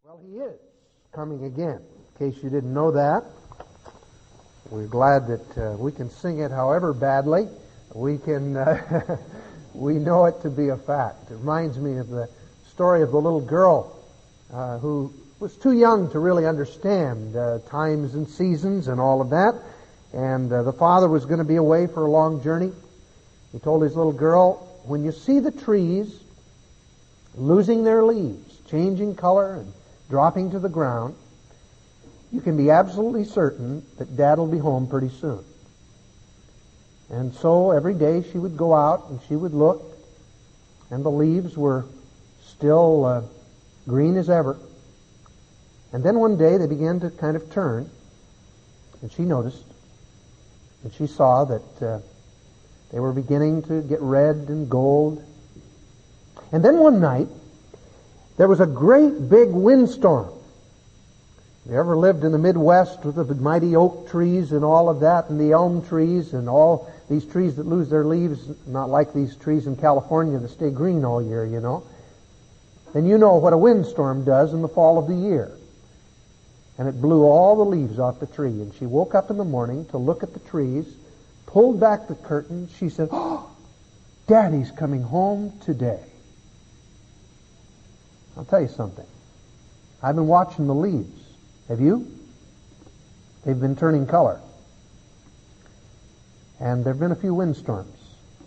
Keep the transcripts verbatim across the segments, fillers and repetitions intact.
Well, he is coming again. In case you didn't know that, we're glad that uh, we can sing it however badly. We can, uh, we know it to be a fact. It reminds me of the story of the little girl uh, who was too young to really understand uh, times and seasons and all of that. And uh, the father was going to be away for a long journey. He told his little girl, when you see the trees losing their leaves, changing color and dropping to the ground, you can be absolutely certain that Dad will be home pretty soon. And so every day she would go out and she would look, and the leaves were still uh, green as ever. And then one day they began to kind of turn, and she noticed, and she saw that uh, they were beginning to get red and gold. And then one night, there was a great big windstorm. If you ever lived in the Midwest with the mighty oak trees and all of that, and the elm trees and all these trees that lose their leaves, not like these trees in California that stay green all year, you know, then you know what a windstorm does in the fall of the year. And it blew all the leaves off the tree. And she woke up in the morning to look at the trees, pulled back the curtain. She said, "Oh, Daddy's coming home today." I'll tell you something. I've been watching the leaves. Have you? They've been turning color. And there have been a few windstorms.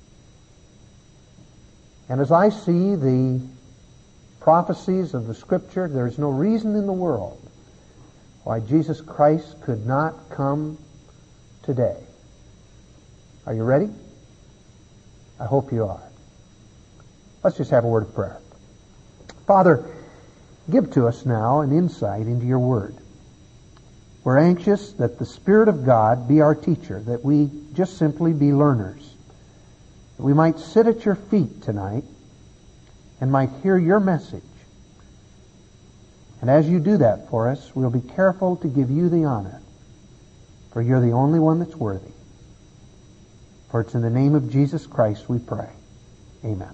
And as I see the prophecies of the Scripture, there is no reason in the world why Jesus Christ could not come today. Are you ready? I hope you are. Let's just have a word of prayer. Father, give to us now an insight into your word. We're anxious that the Spirit of God be our teacher, that we just simply be learners, that we might sit at your feet tonight and might hear your message. And as you do that for us, we'll be careful to give you the honor, for you're the only one that's worthy. For it's in the name of Jesus Christ we pray. Amen.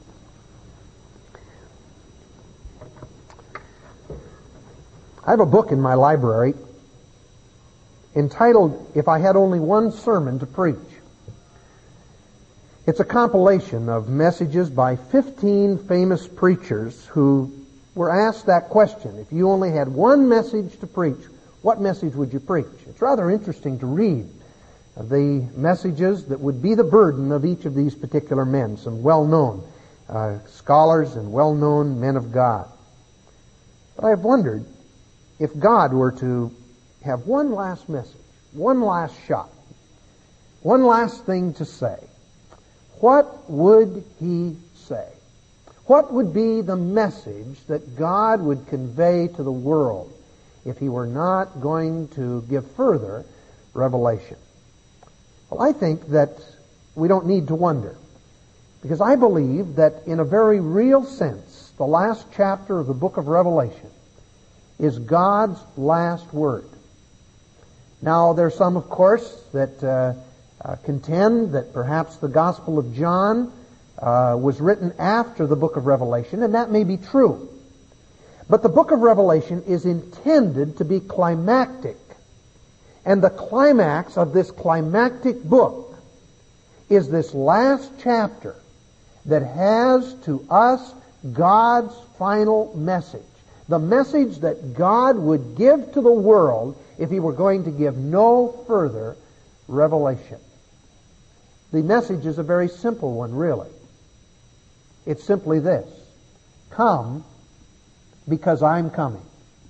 I have a book in my library entitled, If I Had Only One Sermon to Preach. It's a compilation of messages by fifteen famous preachers who were asked that question. If you only had one message to preach, what message would you preach? It's rather interesting to read the messages that would be the burden of each of these particular men, some well-known uh, scholars and well-known men of God. But I've wondered, if God were to have one last message, one last shot, one last thing to say, what would he say? What would be the message that God would convey to the world if he were not going to give further revelation? Well, I think that we don't need to wonder, because I believe that in a very real sense, the last chapter of the book of Revelation is God's last word. Now, there's some, of course, that uh, uh, contend that perhaps the Gospel of John uh, was written after the book of Revelation, and that may be true. But the book of Revelation is intended to be climactic. And the climax of this climactic book is this last chapter that has to us God's final message. The message that God would give to the world if he were going to give no further revelation. The message is a very simple one, really. It's simply this: come because I'm coming.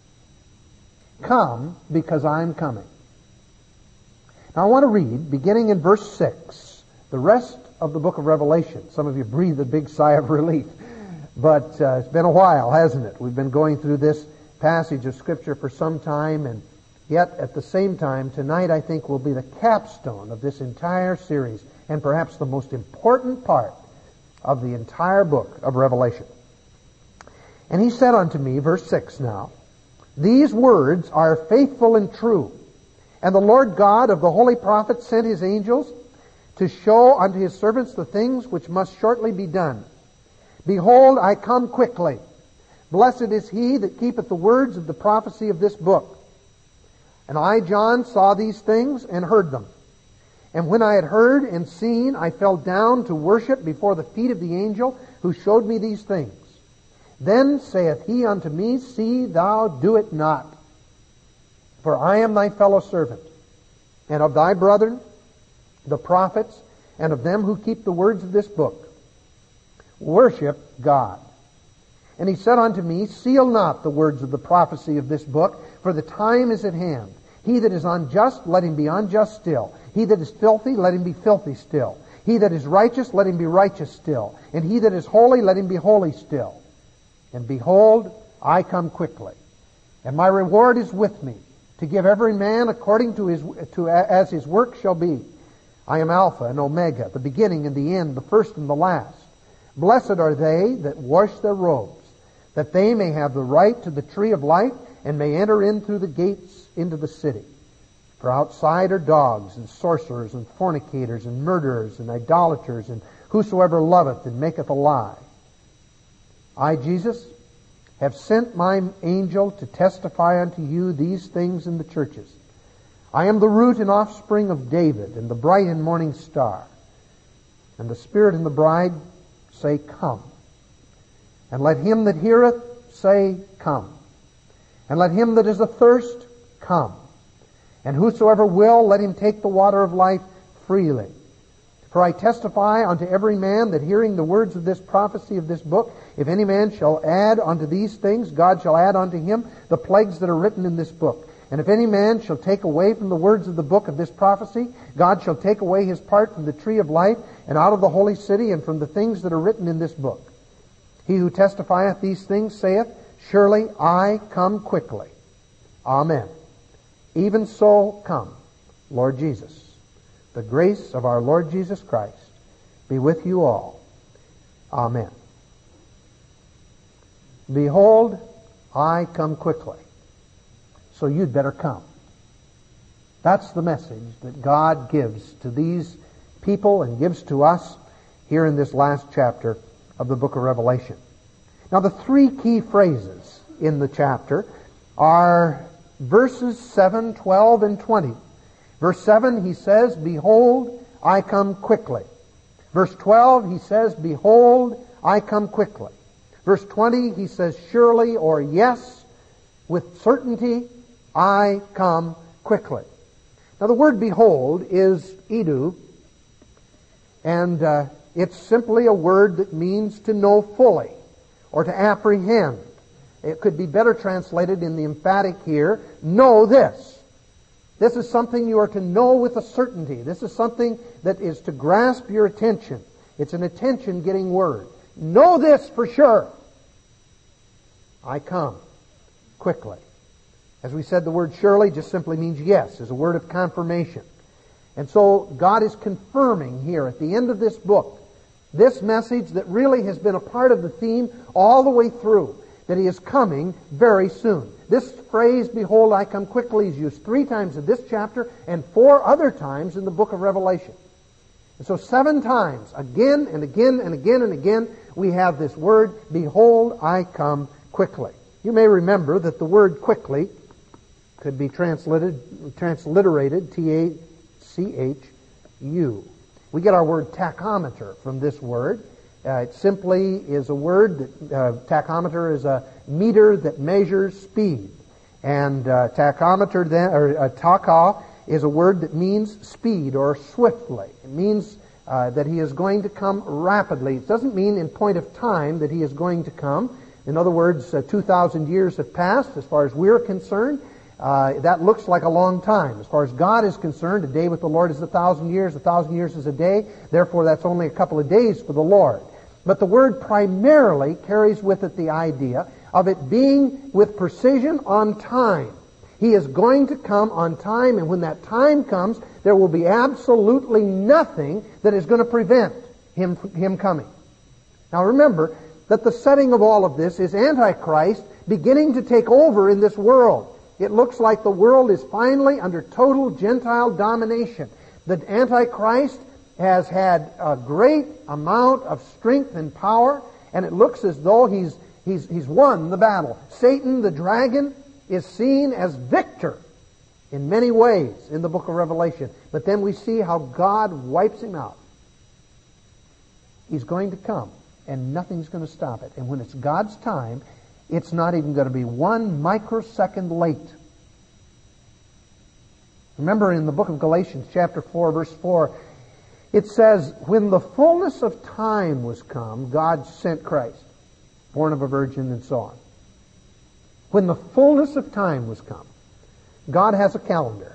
Come because I'm coming. Now I want to read, beginning in verse six, the rest of the book of Revelation. Some of you breathed a big sigh of relief. But uh, it's been a while, hasn't it? We've been going through this passage of Scripture for some time, and yet at the same time, tonight I think will be the capstone of this entire series, and perhaps the most important part of the entire book of Revelation. And he said unto me, verse six now, these words are faithful and true, and the Lord God of the holy prophets sent his angels to show unto his servants the things which must shortly be done. Behold, I come quickly. Blessed is he that keepeth the words of the prophecy of this book. And I, John, saw these things and heard them. And when I had heard and seen, I fell down to worship before the feet of the angel who showed me these things. Then saith he unto me, See thou do it not. For I am thy fellow servant, and of thy brethren, the prophets, and of them who keep the words of this book. Worship God. And he said unto me, Seal not the words of the prophecy of this book, for the time is at hand. He that is unjust, let him be unjust still. He that is filthy, let him be filthy still. He that is righteous, let him be righteous still. And he that is holy, let him be holy still. And behold, I come quickly, and my reward is with me, to give every man according to his to as his work shall be. I am Alpha and Omega, the beginning and the end, the first and the last. Blessed are they that wash their robes, that they may have the right to the tree of life, and may enter in through the gates into the city. For outside are dogs, and sorcerers, and fornicators, and murderers, and idolaters, and whosoever loveth and maketh a lie. I, Jesus, have sent my angel to testify unto you these things in the churches. I am the root and offspring of David, and the bright and morning star. And the Spirit and the bride say, Come. And let him that heareth say, Come. And let him that is athirst come. And whosoever will, let him take the water of life freely. For I testify unto every man that hearing the words of this prophecy of this book, if any man shall add unto these things, God shall add unto him the plagues that are written in this book. And if any man shall take away from the words of the book of this prophecy, God shall take away his part from the tree of life, and out of the holy city, and from the things that are written in this book. He who testifieth these things saith, Surely I come quickly. Amen. Even so come, Lord Jesus. The grace of our Lord Jesus Christ be with you all. Amen. Behold, I come quickly. So you'd better come. That's the message that God gives to these people and gives to us here in this last chapter of the book of Revelation. Now, the three key phrases in the chapter are verses seven, twelve, and twenty. Verse seven, he says, Behold, I come quickly. Verse twelve, he says, Behold, I come quickly. Verse twenty, he says, Surely, or yes, with certainty, I come quickly. Now, the word behold is idu, and uh, it's simply a word that means to know fully, or to apprehend. It could be better translated in the emphatic here, know this. This is something you are to know with a certainty. This is something that is to grasp your attention. It's an attention-getting word. Know this for sure. I come quickly. As we said, the word surely just simply means yes, as a word of confirmation. And so God is confirming here at the end of this book this message that really has been a part of the theme all the way through, that He is coming very soon. This phrase, Behold, I come quickly, is used three times in this chapter and four other times in the book of Revelation. And so seven times, again and again and again and again, we have this word, Behold, I come quickly. You may remember that the word quickly could be translated, transliterated, T A C H U. We get our word tachometer from this word. Uh, it simply is a word that, uh, tachometer is a meter that measures speed. And uh, tachometer then, or uh, tacha is a word that means speed or swiftly. It means uh, that He is going to come rapidly. It doesn't mean in point of time that He is going to come. In other words, uh, two thousand years have passed as far as we're concerned. Uh, that looks like a long time. As far as God is concerned, a day with the Lord is a thousand years, a thousand years is a day. Therefore, that's only a couple of days for the Lord. But the word primarily carries with it the idea of it being with precision on time. He is going to come on time, and when that time comes, there will be absolutely nothing that is going to prevent him, him coming. Now remember that the setting of all of this is Antichrist beginning to take over in this world. It looks like the world is finally under total Gentile domination. The Antichrist has had a great amount of strength and power, and it looks as though he's He's, he's won the battle. Satan, the dragon, is seen as victor in many ways in the book of Revelation. But then we see how God wipes him out. He's going to come, and nothing's going to stop it. And when it's God's time, it's not even going to be one microsecond late. Remember in the book of Galatians, chapter four, verse four, it says, when the fullness of time was come, God sent Christ, born of a virgin and so on. When the fullness of time was come, God has a calendar.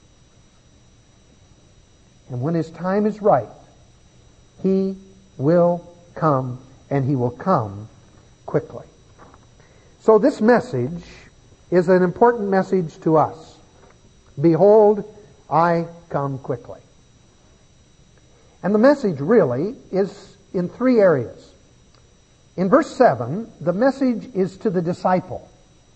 And when His time is right, He will come, and He will come quickly. So this message is an important message to us. Behold, I come quickly. And the message really is in three areas. In verse seven, the message is to the disciple.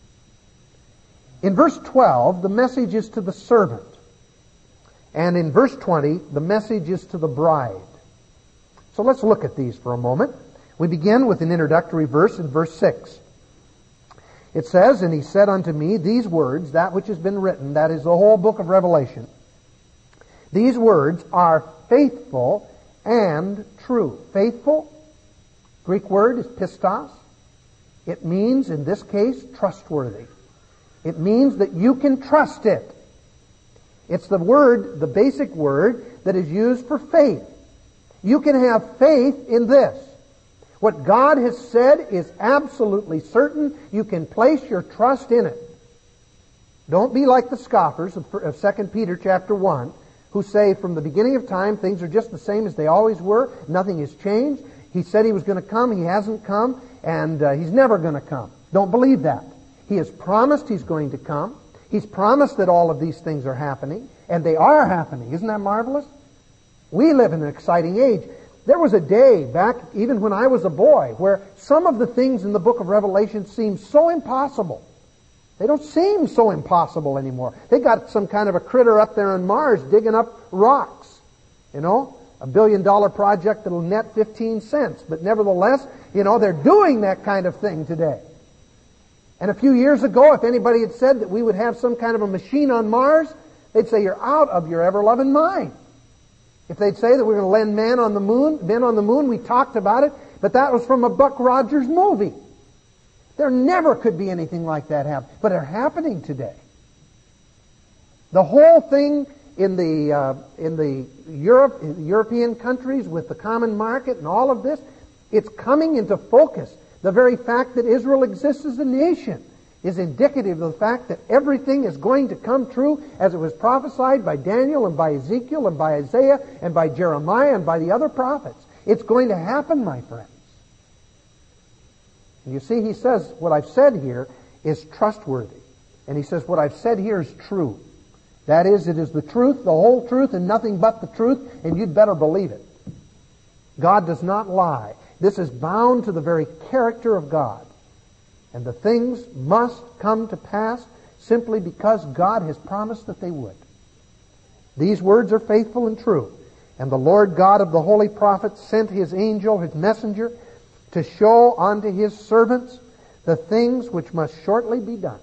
In verse twelve, the message is to the servant. And in verse twenty, the message is to the bride. So let's look at these for a moment. We begin with an introductory verse in verse six. It says, and He said unto me, these words, that which has been written, that is the whole book of Revelation, these words are faithful and true. Faithful, Greek word is pistos. It means, in this case, trustworthy. It means that you can trust it. It's the word, the basic word, that is used for faith. You can have faith in this. What God has said is absolutely certain. You can place your trust in it. Don't be like the scoffers of Second Peter chapter one, who say from the beginning of time things are just the same as they always were. Nothing has changed. He said He was going to come. He hasn't come. And uh, He's never going to come. Don't believe that. He has promised He's going to come. He's promised that all of these things are happening. And they are happening. Isn't that marvelous? We live in an exciting age. There was a day back, even when I was a boy, where some of the things in the book of Revelation seemed so impossible. They don't seem so impossible anymore. They got some kind of a critter up there on Mars digging up rocks. You know, a billion dollar project that'll net fifteen cents. But nevertheless, you know, they're doing that kind of thing today. And a few years ago, if anybody had said that we would have some kind of a machine on Mars, they'd say, you're out of your ever-loving mind. If they'd say that we're going to land man on the moon, men on the moon, we talked about it, but that was from a Buck Rogers movie. There never could be anything like that happen, but they're happening today. The whole thing in the uh, in the Europe, in the European countries with the common market and all of this, it's coming into focus. The very fact that Israel exists as a nation is indicative of the fact that everything is going to come true as it was prophesied by Daniel and by Ezekiel and by Isaiah and by Jeremiah and by the other prophets. It's going to happen, my friends. And you see, He says, what I've said here is trustworthy. And He says, what I've said here is true. That is, it is the truth, the whole truth, and nothing but the truth, and you'd better believe it. God does not lie. This is bound to the very character of God. And the things must come to pass simply because God has promised that they would. These words are faithful and true. And the Lord God of the holy prophets sent His angel, His messenger, to show unto His servants the things which must shortly be done.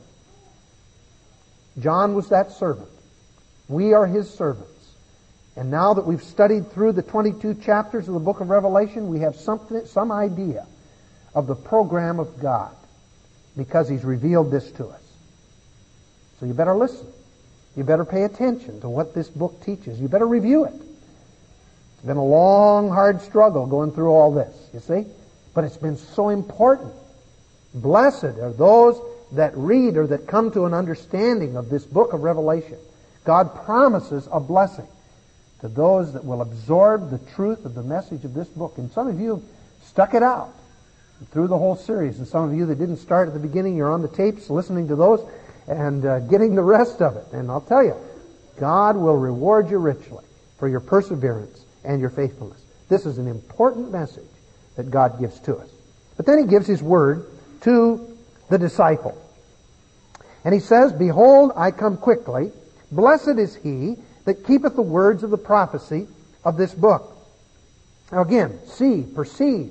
John was that servant. We are His servants. And now that we've studied through the twenty-two chapters of the book of Revelation, we have something, some idea of the program of God, because He's revealed this to us. So you better listen. You better pay attention to what this book teaches. You better review it. It's been a long, hard struggle going through all this, you see? But it's been so important. Blessed are those that read or that come to an understanding of this book of Revelation. God promises a blessing to those that will absorb the truth of the message of this book. And some of you stuck it out through the whole series. And some of you that didn't start at the beginning, you're on the tapes listening to those and uh, getting the rest of it. And I'll tell you, God will reward you richly for your perseverance and your faithfulness. This is an important message that God gives to us. But then He gives His word to the disciple. And He says, behold, I come quickly. Blessed is he that keepeth the words of the prophecy of this book. Now again, see, perceive.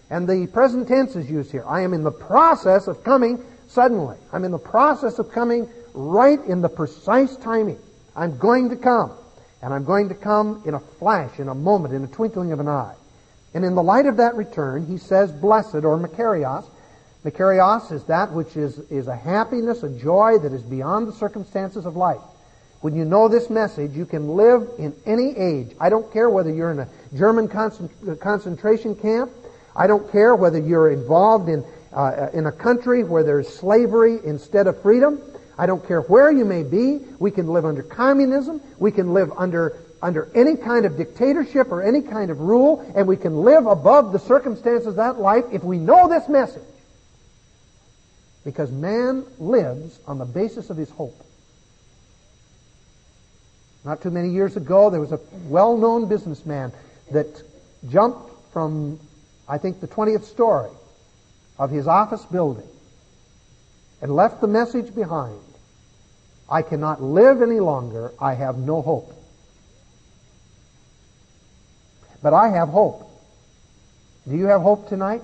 And the present tense is used here. I am in the process of coming suddenly. I'm in the process of coming right in the precise timing. I'm going to come. And I'm going to come in a flash, in a moment, in a twinkling of an eye. And in the light of that return, he says, blessed, or makarios. Makarios is that which is, is a happiness, a joy that is beyond the circumstances of life. When you know this message, you can live in any age. I don't care whether you're in a German concentration camp. I don't care whether you're involved in, uh, in a country where there's slavery instead of freedom. I don't care where you may be. We can live under communism. We can live under, under any kind of dictatorship or any kind of rule. And we can live above the circumstances of that life if we know this message. Because man lives on the basis of his hope. Not too many years ago, there was a well-known businessman that jumped from, I think, the twentieth story of his office building and left the message behind. I cannot live any longer. I have no hope. But I have hope. Do you have hope tonight?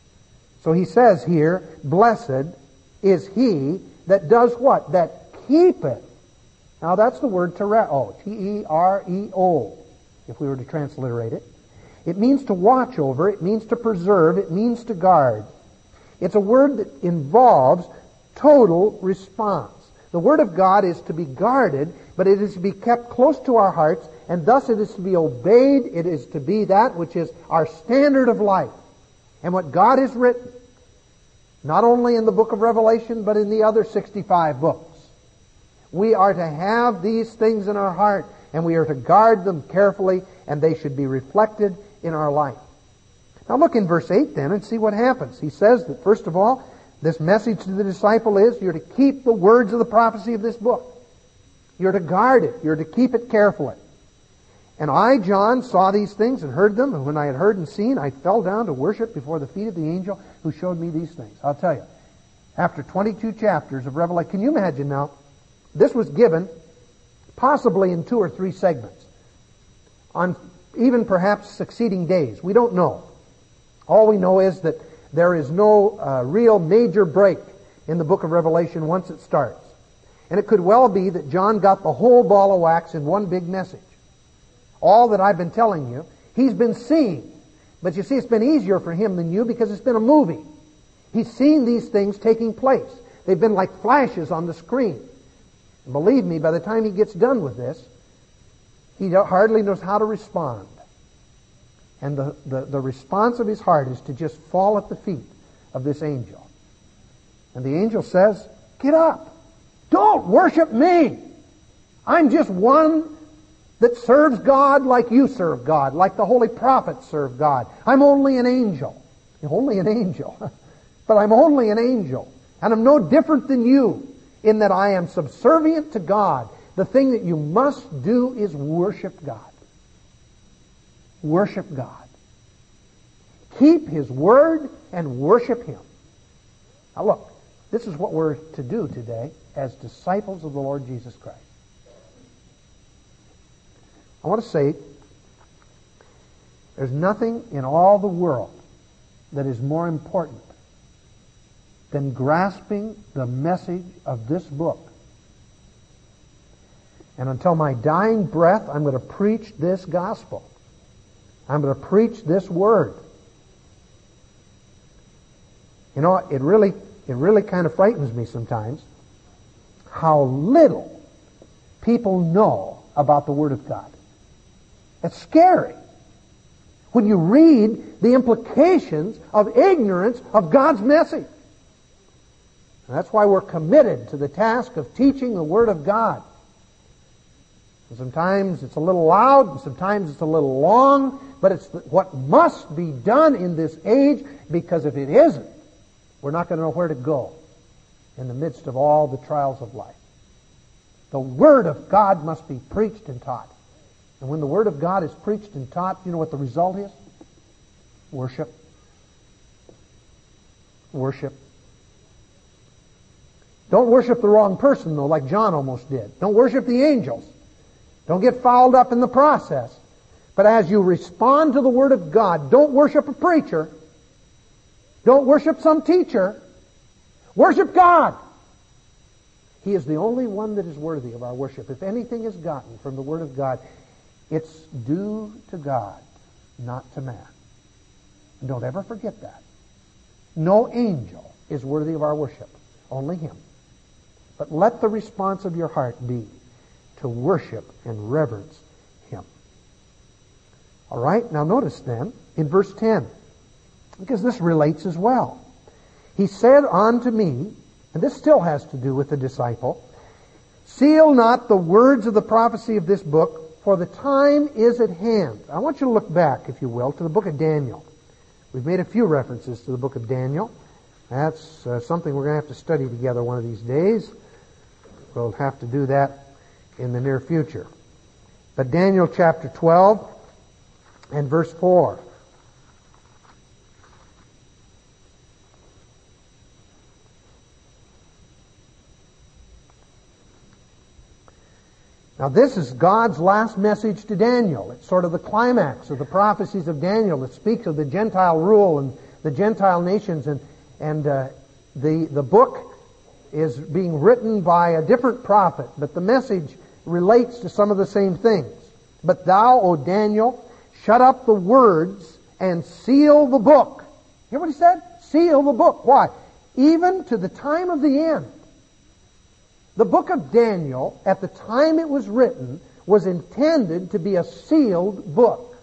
So he says here, blessed is he that does what? That keepeth. Now that's the word tereo, T E R E O, if we were to transliterate it. It means to watch over, it means to preserve, it means to guard. It's a word that involves total response. The Word of God is to be guarded, but it is to be kept close to our hearts, and thus it is to be obeyed. It is to be that which is our standard of life. And what God has written, not only in the book of Revelation, but in the other sixty-five books. We are to have these things in our heart, and we are to guard them carefully, and they should be reflected in our life. Now look in verse eight then and see what happens. He says that, first of all, this message to the disciple is, you're to keep the words of the prophecy of this book. You're to guard it. You're to keep it carefully. And I, John, saw these things and heard them, and when I had heard and seen, I fell down to worship before the feet of the angel who showed me these things. I'll tell you, after twenty-two chapters of Revelation, can you imagine now, this was given possibly in two or three segments, on even perhaps succeeding days. We don't know. All we know is that there is no uh, real major break in the book of Revelation once it starts. And it could well be that John got the whole ball of wax in one big message. All that I've been telling you, he's been seeing. But you see, it's been easier for him than you because it's been a movie. He's seen these things taking place. They've been like flashes on the screen. And believe me, by the time he gets done with this, he hardly knows how to respond. And the, the, the response of his heart is to just fall at the feet of this angel. And the angel says, get up. Don't worship me. I'm just one that serves God like you serve God, like the holy prophets serve God. I'm only an angel. Only an angel. But I'm only an angel. And I'm no different than you in that I am subservient to God. The thing that you must do is worship God. Worship God. Keep His Word and worship Him. Now look, this is what we're to do today as disciples of the Lord Jesus Christ. I want to say, there's nothing in all the world that is more important than grasping the message of this book. And until my dying breath, I'm going to preach this gospel. I'm going to preach this word. You know, it really, it really kind of frightens me sometimes how little people know about the Word of God. It's scary when you read the implications of ignorance of God's message. And that's why we're committed to the task of teaching the Word of God. And sometimes it's a little loud, and sometimes it's a little long, but it's what must be done in this age, because if it isn't, we're not going to know where to go in the midst of all the trials of life. The Word of God must be preached and taught. And when the Word of God is preached and taught, you know what the result is? Worship. Worship. Don't worship the wrong person, though, like John almost did. Don't worship the angels. Don't get fouled up in the process. But as you respond to the Word of God, don't worship a preacher. Don't worship some teacher. Worship God. He is the only one that is worthy of our worship. If anything is gotten from the Word of God, it's due to God, not to man. And don't ever forget that. No angel is worthy of our worship. Only Him. But let the response of your heart be to worship and reverence Him. All right, now notice then in verse ten, because this relates as well. He said unto me, and this still has to do with the disciple, seal not the words of the prophecy of this book, for the time is at hand. I want you to look back, if you will, to the book of Daniel. We've made a few references to the book of Daniel. That's uh, something we're going to have to study together one of these days. We'll have to do that in the near future. But Daniel chapter twelve and verse four. Now this is God's last message to Daniel. It's sort of the climax of the prophecies of Daniel. It speaks of the Gentile rule and the Gentile nations, and and uh, the the book is being written by a different prophet, but the message relates to some of the same things. But thou, O Daniel, shut up the words and seal the book. Hear what he said? Seal the book. Why? Even to the time of the end. The book of Daniel, at the time it was written, was intended to be a sealed book.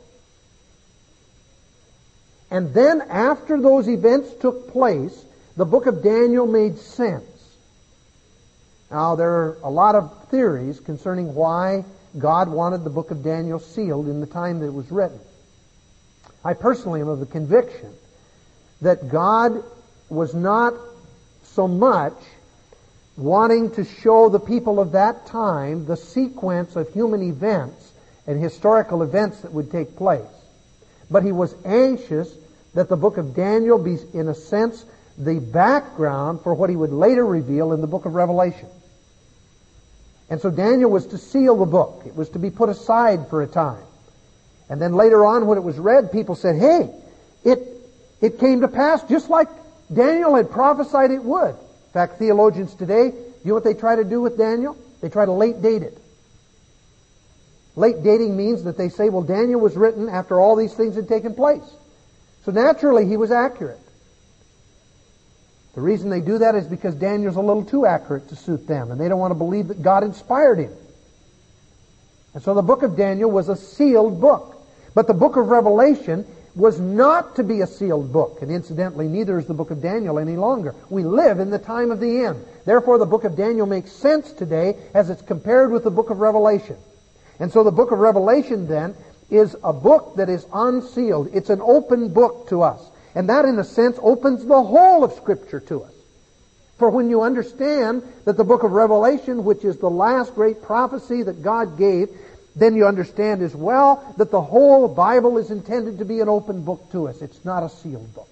And then after those events took place, the book of Daniel made sense. Now, there are a lot of theories concerning why God wanted the book of Daniel sealed in the time that it was written. I personally am of the conviction that God was not so much wanting to show the people of that time the sequence of human events and historical events that would take place. But He was anxious that the book of Daniel be, in a sense, the background for what He would later reveal in the book of Revelation. And so Daniel was to seal the book. It was to be put aside for a time. And then later on, when it was read, people said, hey, it, it came to pass just like Daniel had prophesied it would. In fact, theologians today, you know what they try to do with Daniel? They try to late date it. Late dating means that they say, well, Daniel was written after all these things had taken place. So naturally, he was accurate. The reason they do that is because Daniel's a little too accurate to suit them, and they don't want to believe that God inspired him. And so the book of Daniel was a sealed book. But the book of Revelation was not to be a sealed book. And incidentally, neither is the book of Daniel any longer. We live in the time of the end. Therefore, the book of Daniel makes sense today as it's compared with the book of Revelation. And so the book of Revelation, then, is a book that is unsealed. It's an open book to us. And that, in a sense, opens the whole of Scripture to us. For when you understand that the book of Revelation, which is the last great prophecy that God gave, then you understand as well that the whole Bible is intended to be an open book to us. It's not a sealed book.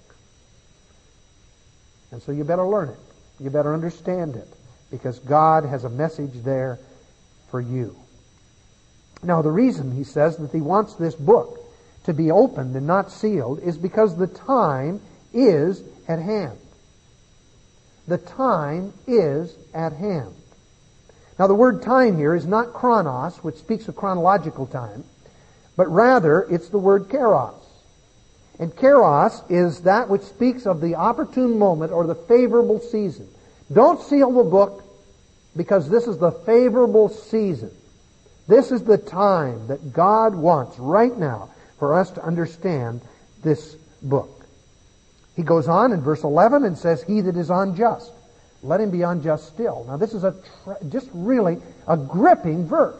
And so you better learn it. You better understand it, because God has a message there for you. Now, the reason he says that he wants this book to be opened and not sealed is because the time is at hand. The time is at hand. Now, the word time here is not chronos, which speaks of chronological time, but rather it's the word kairos. And kairos is that which speaks of the opportune moment or the favorable season. Don't seal the book, because this is the favorable season. This is the time that God wants right now for us to understand this book. He goes on in verse eleven and says, he that is unjust, let him be unjust still. Now this is a tra- just really a gripping verse.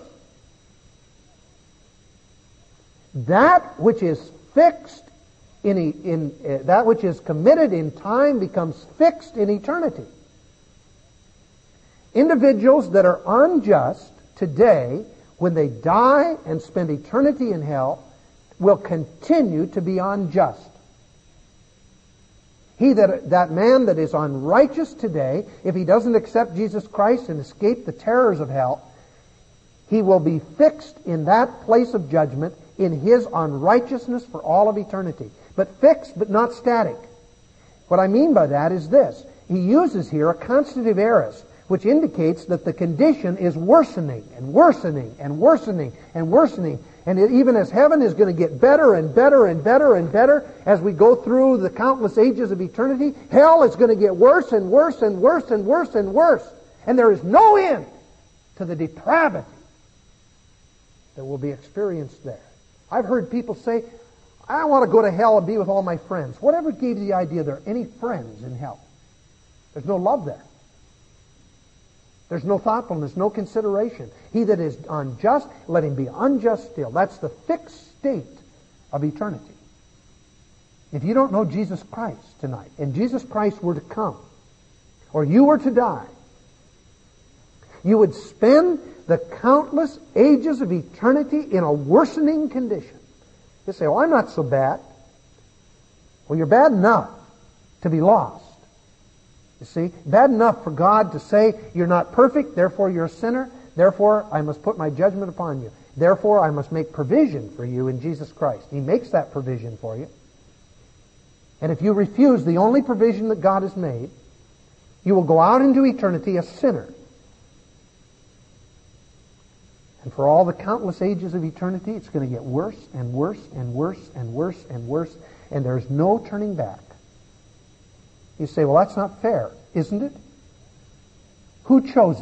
That which is fixed in, in uh, that which is committed in time becomes fixed in eternity. Individuals that are unjust today, when they die and spend eternity in hell, will continue to be unjust. He that, that man that is unrighteous today, if he doesn't accept Jesus Christ and escape the terrors of hell, he will be fixed in that place of judgment in his unrighteousness for all of eternity. But fixed, but not static. What I mean by that is this. He uses here a constitutive aorist, which indicates that the condition is worsening and worsening and worsening and worsening. And it, even as heaven is going to get better and better and better and better as we go through the countless ages of eternity, hell is going to get worse and worse and worse and worse and worse. And there is no end to the depravity that will be experienced there. I've heard people say, I want to go to hell and be with all my friends. Whatever gave you the idea there are any friends in hell? There's no love there. There's no thoughtfulness, no consideration. He that is unjust, let him be unjust still. That's the fixed state of eternity. If you don't know Jesus Christ tonight, and Jesus Christ were to come, or you were to die, you would spend the countless ages of eternity in a worsening condition. You say, oh, I'm not so bad. Well, you're bad enough to be lost. You see, bad enough for God to say, you're not perfect, therefore you're a sinner, therefore I must put my judgment upon you. Therefore I must make provision for you in Jesus Christ. He makes that provision for you. And if you refuse the only provision that God has made, you will go out into eternity a sinner. And for all the countless ages of eternity, it's going to get worse and worse and worse and worse and worse, and there's no turning back. You say, well, that's not fair, isn't it? Who chose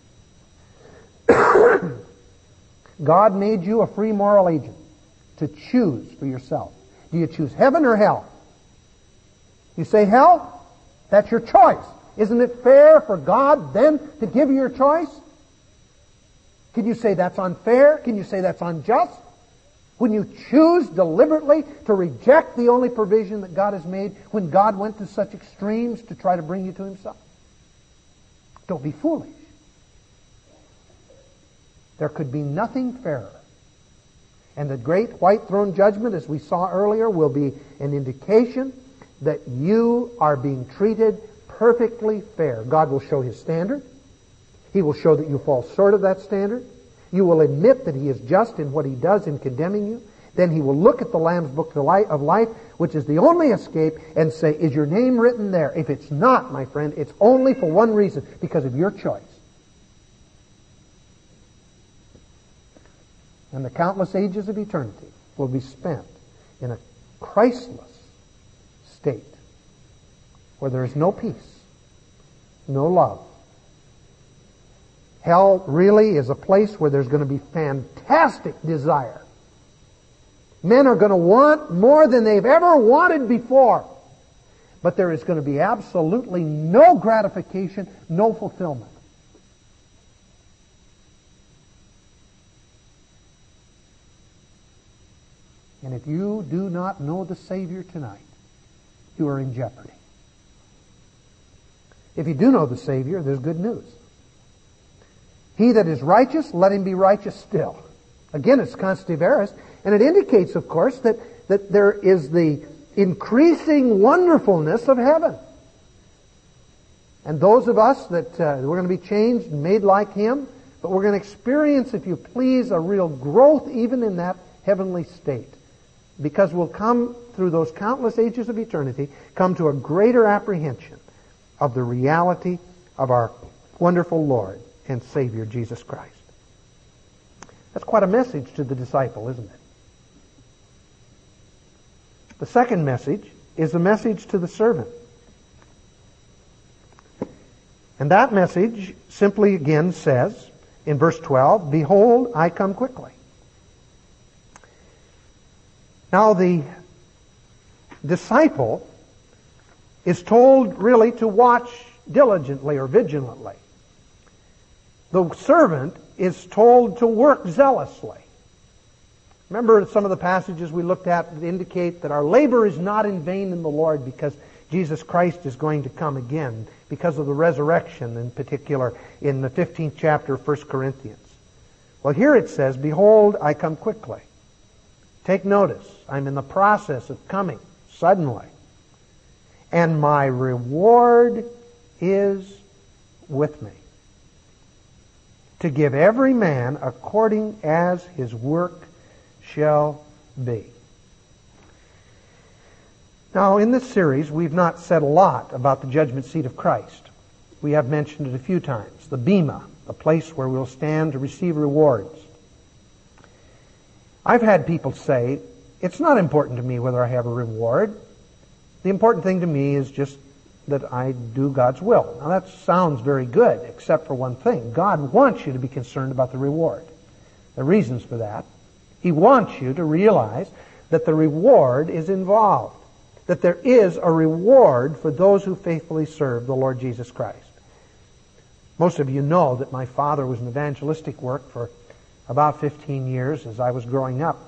it? God made you a free moral agent to choose for yourself. Do you choose heaven or hell? You say hell? That's your choice. Isn't it fair for God then to give you your choice? Can you say that's unfair? Can you say that's unjust? When you choose deliberately to reject the only provision that God has made, when God went to such extremes to try to bring you to Himself? Don't be foolish. There could be nothing fairer. And the great white throne judgment, as we saw earlier, will be an indication that you are being treated perfectly fair. God will show His standard. He will show that you fall short of that standard. You will admit that He is just in what He does in condemning you. Then He will look at the Lamb's Book of Life, which is the only escape, and say, is your name written there? If it's not, my friend, it's only for one reason, because of your choice. And the countless ages of eternity will be spent in a Christless state where there is no peace, no love. Hell really is a place where there's going to be fantastic desire. Men are going to want more than they've ever wanted before. But there is going to be absolutely no gratification, no fulfillment. And if you do not know the Savior tonight, you are in jeopardy. If you do know the Savior, there's good news. He that is righteous, let him be righteous still. Again, it's constitutive aorist, and it indicates, of course, that, that there is the increasing wonderfulness of heaven. And those of us that uh, we're going to be changed and made like Him, but we're going to experience, if you please, a real growth even in that heavenly state. Because we'll come through those countless ages of eternity, come to a greater apprehension of the reality of our wonderful Lord and Savior, Jesus Christ. That's quite a message to the disciple, isn't it? The second message is the message to the servant. And that message simply again says, in verse twelve, behold, I come quickly. Now the disciple is told really to watch diligently or vigilantly. The servant is told to work zealously. Remember some of the passages we looked at that indicate that our labor is not in vain in the Lord because Jesus Christ is going to come again because of the resurrection, in particular in the fifteenth chapter of First Corinthians. Well, here it says, behold, I come quickly. Take notice, I'm in the process of coming suddenly. And my reward is with me, to give every man according as his work shall be. Now, in this series, we've not said a lot about the judgment seat of Christ. We have mentioned it a few times. The Bema, the place where we'll stand to receive rewards. I've had people say, it's not important to me whether I have a reward. The important thing to me is just that I do God's will. Now that sounds very good, except for one thing. God wants you to be concerned about the reward. There are reasons for that. He wants you to realize that the reward is involved. That there is a reward for those who faithfully serve the Lord Jesus Christ. Most of you know that my father was in evangelistic work for about fifteen years as I was growing up.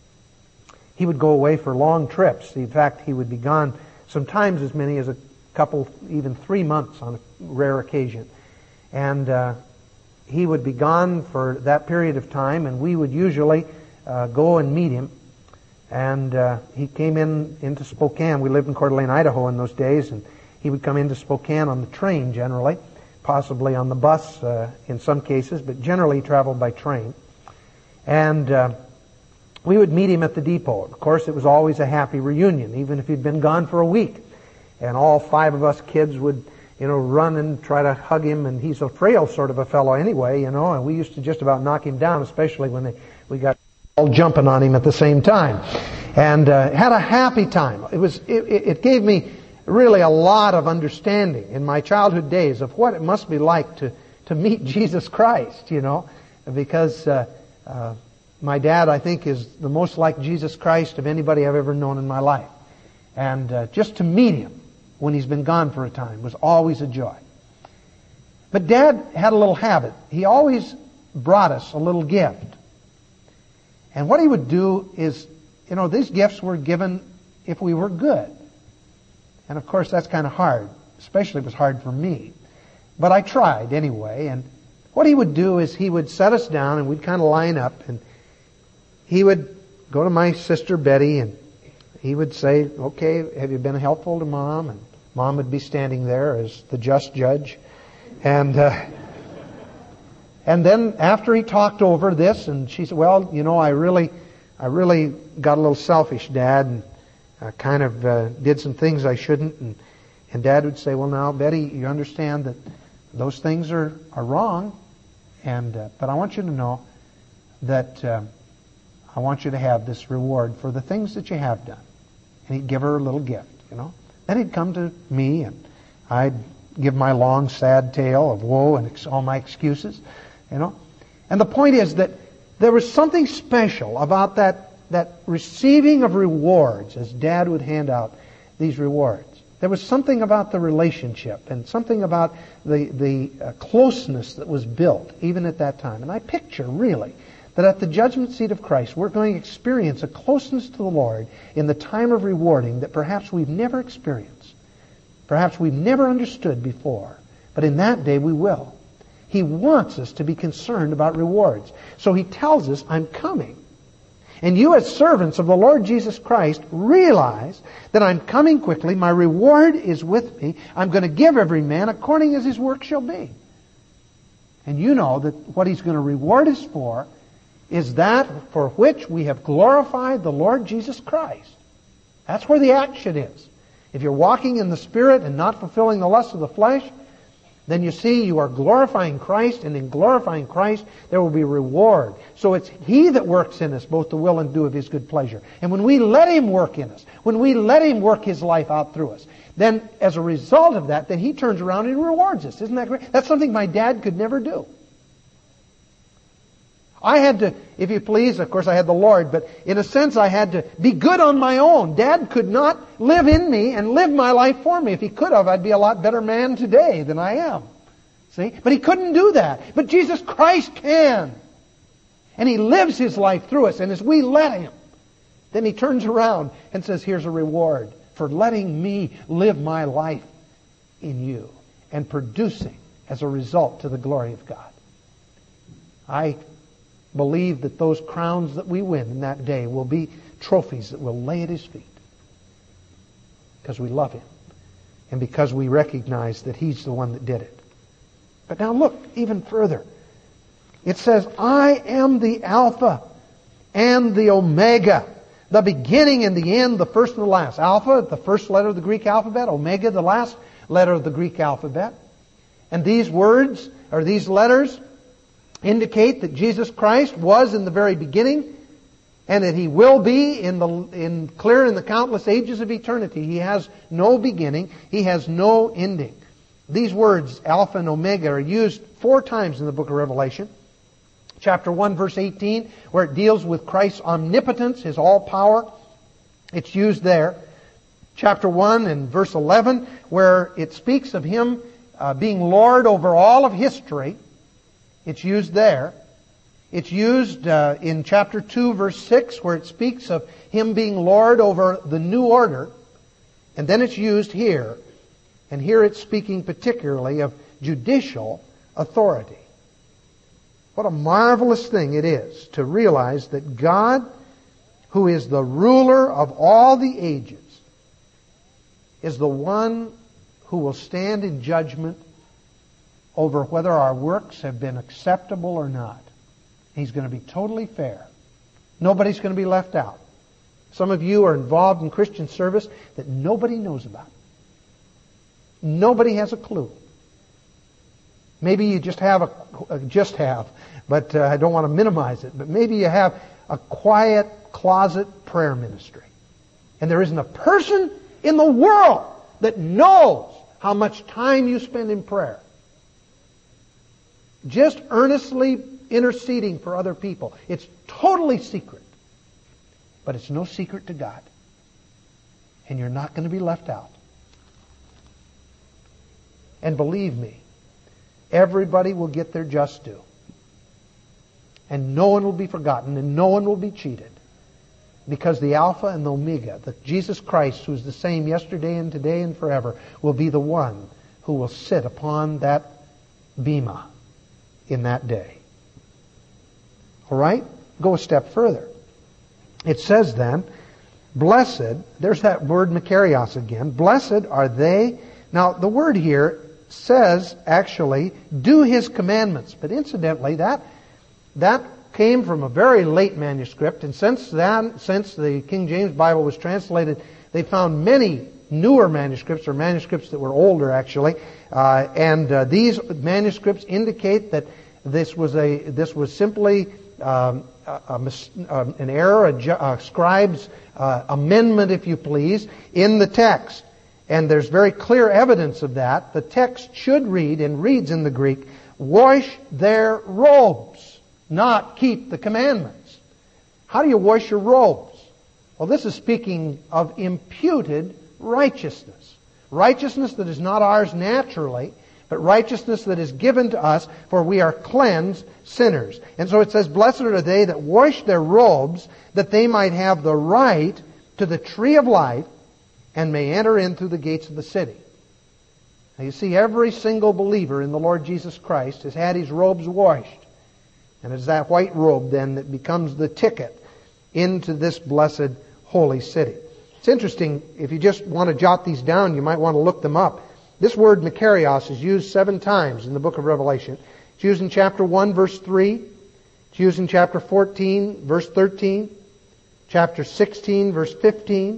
He would go away for long trips. In fact, he would be gone sometimes as many as a couple, even three months on a rare occasion. And uh, he would be gone for that period of time, and we would usually uh, go and meet him. And uh, he came in into Spokane. We lived in Coeur d'Alene, Idaho in those days, and he would come into Spokane on the train generally, possibly on the bus uh, in some cases, but generally he traveled by train. And uh, we would meet him at the depot. Of course, it was always a happy reunion, even if he'd been gone for a week. And all five of us kids would, you know, run and try to hug him, and he's a frail sort of a fellow anyway, you know, and we used to just about knock him down, especially when they, we got all jumping on him at the same time. And uh, had a happy time. It was, it, it gave me really a lot of understanding in my childhood days of what it must be like to, to meet Jesus Christ, you know, because uh, uh, my dad, I think, is the most like Jesus Christ of anybody I've ever known in my life. And uh, just to meet him when he's been gone for a time was always a joy. But Dad had a little habit. He always brought us a little gift. And what he would do is, you know, these gifts were given if we were good. And of course that's kind of hard. Especially it was hard for me. But I tried anyway. And what he would do is he would set us down and we'd kind of line up. And he would go to my sister Betty and he would say, okay, have you been helpful to Mom? And Mom would be standing there as the just judge. And uh, and then after he talked over this, and she said, well, you know, I really, I really got a little selfish, Dad, and I kind of uh, did some things I shouldn't. And, and Dad would say, well, now, Betty, you understand that those things are, are wrong. And uh, but I want you to know that uh, I want you to have this reward for the things that you have done. And he'd give her a little gift, you know. Then he'd come to me and I'd give my long, sad tale of woe and ex- all my excuses, you know. And the point is that there was something special about that, that receiving of rewards as Dad would hand out these rewards. There was something about the relationship and something about the, the uh, closeness that was built even at that time. And I picture, really, that at the judgment seat of Christ, we're going to experience a closeness to the Lord in the time of rewarding that perhaps we've never experienced. Perhaps we've never understood before. But in that day we will. He wants us to be concerned about rewards. So He tells us, I'm coming. And you as servants of the Lord Jesus Christ realize that I'm coming quickly. My reward is with me. I'm going to give every man according as his work shall be. And you know that what He's going to reward us for is that for which we have glorified the Lord Jesus Christ. That's where the action is. If you're walking in the Spirit and not fulfilling the lusts of the flesh, then you see you are glorifying Christ, and in glorifying Christ there will be reward. So it's He that works in us both the will and do of His good pleasure. And when we let Him work in us, when we let Him work His life out through us, then as a result of that, then He turns around and rewards us. Isn't that great? That's something my dad could never do. I had to, if you please, of course I had the Lord, but in a sense I had to be good on my own. Dad could not live in me and live my life for me. If he could have, I'd be a lot better man today than I am. See? But he couldn't do that. But Jesus Christ can. And He lives His life through us. And as we let Him, then He turns around and says, here's a reward for letting me live my life in you and producing as a result to the glory of God. I believe that those crowns that we win in that day will be trophies that we'll lay at His feet because we love Him and because we recognize that He's the one that did it. But now look even further. It says, I am the Alpha and the Omega, The beginning and the end, the first and the last. Alpha, the first letter of the Greek alphabet. Omega, the last letter of the Greek alphabet. And these words, or these letters, indicate that Jesus Christ was in the very beginning, and that He will be in the in clear in the countless ages of eternity. He has no beginning. He has no ending. These words, Alpha and Omega, are used four times in the book of Revelation. Chapter one, verse eighteen, where it deals with Christ's omnipotence, His all-power. It's used there. Chapter one and verse eleven, where it speaks of Him uh, being Lord over all of history. It's used there. It's used uh, in chapter two, verse six, where it speaks of Him being Lord over the new order. And then it's used here. And here it's speaking particularly of judicial authority. What a marvelous thing it is to realize that God, who is the ruler of all the ages, is the one who will stand in judgment over whether our works have been acceptable or not. He's going to be totally fair. Nobody's going to be left out. Some of you are involved in Christian service that nobody knows about. Nobody has a clue. Maybe you just have a, just have, but uh, I don't want to minimize it, but maybe you have a quiet closet prayer ministry. And there isn't a person in the world that knows how much time you spend in prayer. Just earnestly interceding for other people. It's totally secret. But it's no secret to God. And you're not going to be left out. And believe me, everybody will get their just due. And no one will be forgotten, and no one will be cheated. Because the Alpha and the Omega, the Jesus Christ, who's the same yesterday and today and forever, will be the one who will sit upon that bema in that day. All right? Go a step further. It says then, blessed, there's that word makarios again, blessed are they. Now, the word here says, actually, do His commandments. But incidentally, that that came from a very late manuscript, and since then, since the King James Bible was translated, they found many newer manuscripts, or manuscripts that were older actually, uh, and uh, these manuscripts indicate that this was a this was simply um, a, a, a, an error, a, a scribe's uh, amendment, if you please, in the text. And there's very clear evidence of that. The text should read, and reads in the Greek, wash their robes, not keep the commandments. How do you wash your robes? Well, this is speaking of imputed righteousness. Righteousness that is not ours naturally, but righteousness that is given to us, for we are cleansed sinners. And so it says, blessed are they that wash their robes, that they might have the right to the tree of life, and may enter in through the gates of the city. Now you see, every single believer in the Lord Jesus Christ has had his robes washed. And it's that white robe then that becomes the ticket into this blessed holy city. It's interesting, if you just want to jot these down, you might want to look them up. This word makarios is used seven times in the book of Revelation. It's used in chapter one, verse three. It's used in chapter fourteen, verse thirteen. Chapter sixteen, verse fifteen.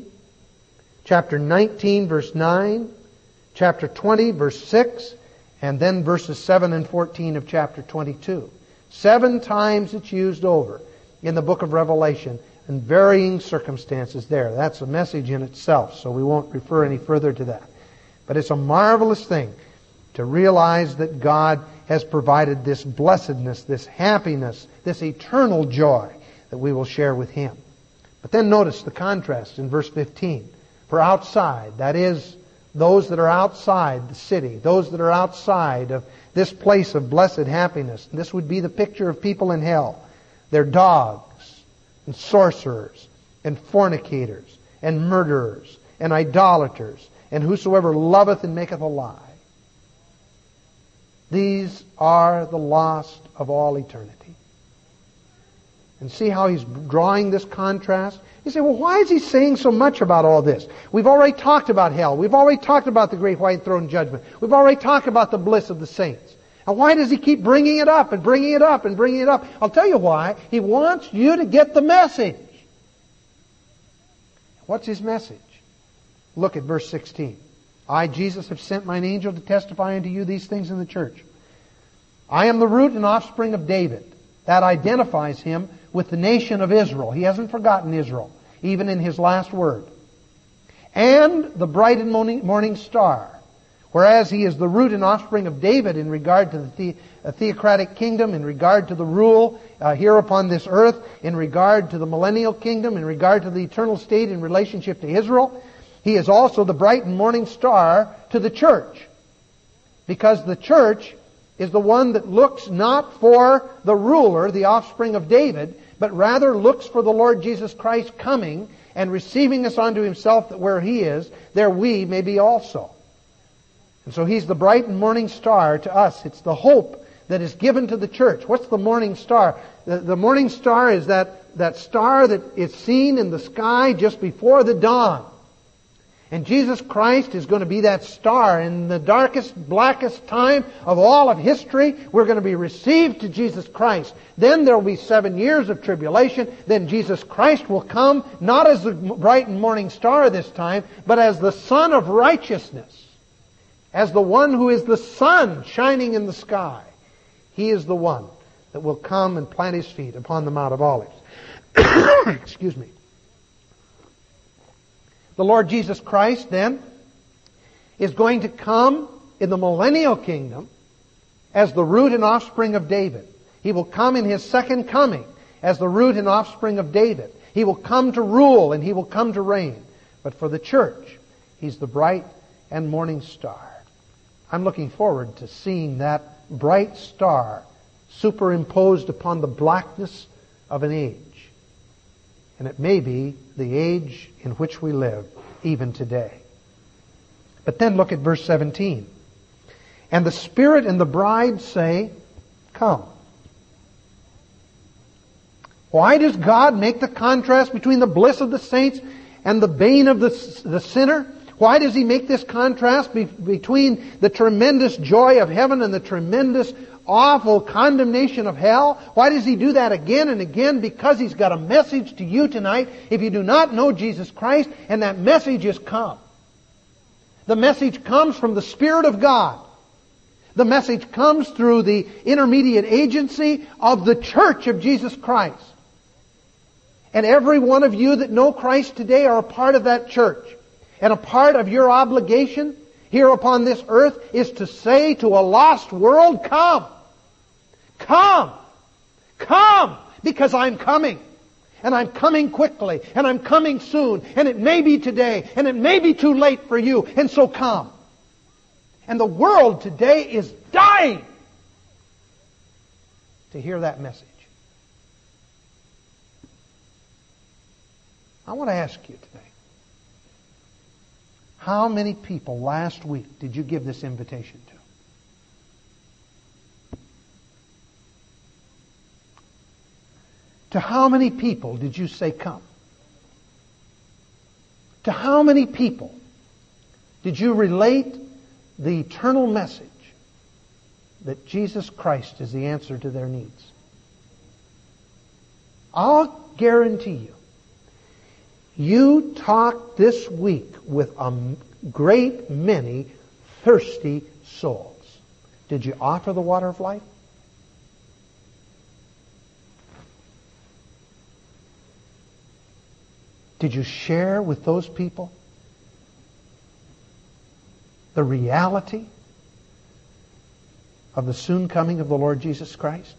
Chapter nineteen, verse nine. Chapter twenty, verse six. And then verses seven and fourteen of chapter twenty-two. Seven times it's used over in the book of Revelation in varying circumstances there. That's a message in itself, so we won't refer any further to that. But it's a marvelous thing to realize that God has provided this blessedness, this happiness, this eternal joy that we will share with Him. But then notice the contrast in verse fifteen. For outside, that is, those that are outside the city, those that are outside of this place of blessed happiness. This would be the picture of people in hell. They're dogs, and sorcerers, and fornicators, and murderers, and idolaters, and whosoever loveth and maketh a lie. These are the lost of all eternity. And see how he's drawing this contrast? You say, well, why is he saying so much about all this? We've already talked about hell. We've already talked about the great white throne judgment. We've already talked about the bliss of the saints. And why does he keep bringing it up and bringing it up and bringing it up? I'll tell you why. He wants you to get the message. What's His message? Look at verse sixteen. I, Jesus, have sent mine angel to testify unto you these things in the church. I am the root and offspring of David. That identifies Him with the nation of Israel. He hasn't forgotten Israel, even in His last word. And the bright and morning, morning star. Whereas He is the root and offspring of David in regard to the, the theocratic kingdom, in regard to the rule uh, here upon this earth, in regard to the millennial kingdom, in regard to the eternal state in relationship to Israel, He is also the bright and morning star to the church. Because the church is the one that looks not for the ruler, the offspring of David, but rather looks for the Lord Jesus Christ coming and receiving us unto Himself, that where He is, there we may be also. And so He's the bright and morning star to us. It's the hope that is given to the church. What's the morning star? The, the morning star is that, that star that is seen in the sky just before the dawn. And Jesus Christ is going to be that star. In the darkest, blackest time of all of history, we're going to be received to Jesus Christ. Then there will be seven years of tribulation. Then Jesus Christ will come, not as the bright and morning star this time, but as the Son of righteousness. As the one who is the sun shining in the sky. He is the one that will come and plant His feet upon the Mount of Olives. Excuse me. The Lord Jesus Christ, then, is going to come in the millennial kingdom as the root and offspring of David. He will come in His second coming as the root and offspring of David. He will come to rule and He will come to reign. But for the church, He's the bright and morning star. I'm looking forward to seeing that bright star superimposed upon the blackness of an age. And it may be the age in which we live, even today. But then look at verse seventeen. And the Spirit and the bride say, Come. Why does God make the contrast between the bliss of the saints and the bane of the, the sinner? Why does He make this contrast be, between the tremendous joy of heaven and the tremendous awful condemnation of hell? Why does He do that again and again? Because He's got a message to you tonight. If you do not know Jesus Christ, and that message is come. The message comes from the Spirit of God. The message comes through the intermediate agency of the church of Jesus Christ. And every one of you that know Christ today are a part of that church. And a part of your obligation here upon this earth is to say to a lost world, Come! Come! Come! Because I'm coming. And I'm coming quickly. And I'm coming soon. And it may be today. And it may be too late for you. And so come. And the world today is dying to hear that message. I want to ask you today, how many people last week did you give this invitation to? To how many people did you say, Come? To how many people did you relate the eternal message that Jesus Christ is the answer to their needs? I'll guarantee you, you talked this week with a great many thirsty souls. Did you offer the water of life? Did you share with those people the reality of the soon coming of the Lord Jesus Christ?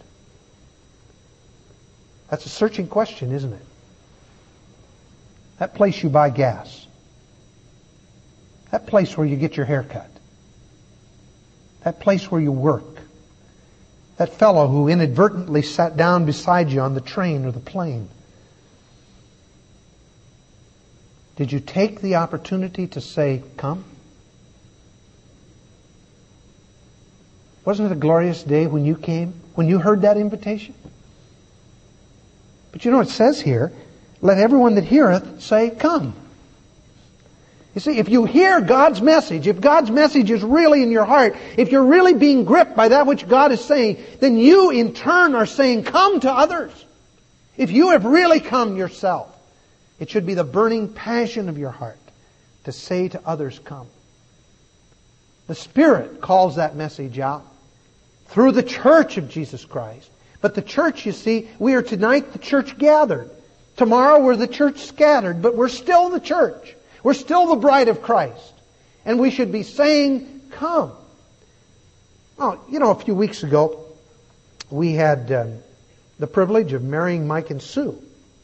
That's a searching question, isn't it? That place you buy gas. That place where you get your hair cut. That place where you work. That fellow who inadvertently sat down beside you on the train or the plane. Did you take the opportunity to say, Come? Wasn't it a glorious day when you came? When you heard that invitation? But you know what it says here? Let everyone that heareth say, Come. You see, if you hear God's message, if God's message is really in your heart, if you're really being gripped by that which God is saying, then you in turn are saying, Come to others. If you have really come yourself, It should be the burning passion of your heart to say to others, come. The Spirit calls that message out through the church of Jesus Christ. But the church, you see, we are tonight the church gathered. Tomorrow we're the church scattered, but we're still the church. We're still the bride of Christ. And we should be saying, come. Oh, you know, a few weeks ago, we had um, the privilege of marrying Mike and Sue.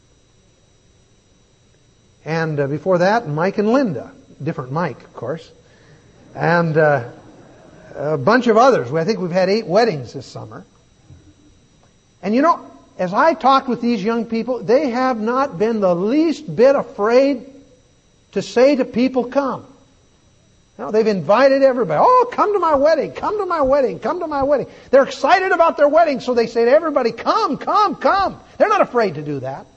And uh, before that, Mike and Linda. Different Mike, of course. And uh, a bunch of others. I think we've had eight weddings this summer. And you know, as I talked with these young people, they have not been the least bit afraid to say to people, come. No, they've invited everybody. Oh, come to my wedding, come to my wedding, come to my wedding. They're excited about their wedding, so they say to everybody, come, come, come. They're not afraid to do that.